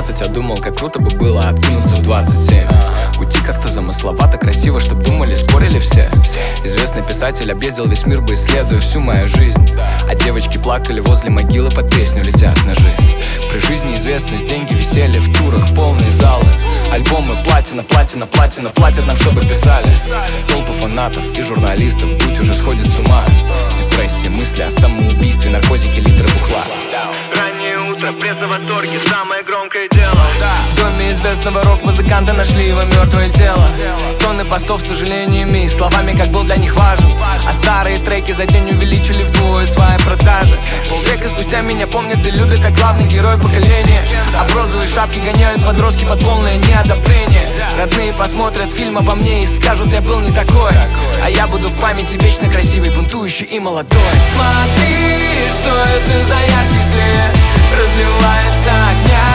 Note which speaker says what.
Speaker 1: 20 я думал, как круто бы было откинуться в 27. Уйти как-то замысловато, красиво, чтоб думали, спорили все. Известный писатель объездил весь мир бы, исследуя всю мою жизнь. А девочки плакали возле могилы, под песню летят ножи. При жизни известность, деньги, веселье, в турах полные залы. Альбомы платина, платина, платина, платят нам, чтобы писали. Толпы фанатов и журналистов, дуть уже сходит с ума. Депрессия, мысли о самоубийстве, наркотики, литры бухла.
Speaker 2: Раннее утро, пресса в восторге, самое громкое дело.
Speaker 1: В доме известного рок-музыканта нашли его мертвое тело. Тонны постов с сожалениями и словами, как был для них важен. А старые треки за день увеличили вдвое свои продажи. Полвека спустя меня помнят и любят, как главный герой поколения. А в розовые шапки гоняют подростки под полное неодобрение. Родные посмотрят фильм обо мне и скажут, я был не такой. А я буду в памяти вечно красивый, бунтующий и молодой. Смотри, что это за яркий свет разливается огня.